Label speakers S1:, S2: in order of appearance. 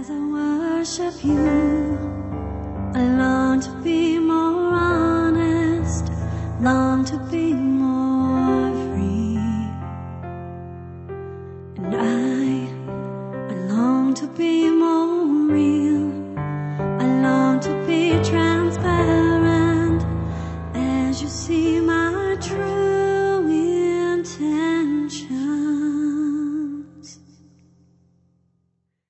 S1: As I worship you, I long to be more honest, long to be more free. And I long to be more real. I long to be transparent as you see my truth.